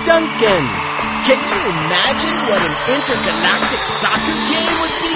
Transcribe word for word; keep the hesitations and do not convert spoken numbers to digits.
Duncan. Can you imagine what an intergalactic soccer game would be?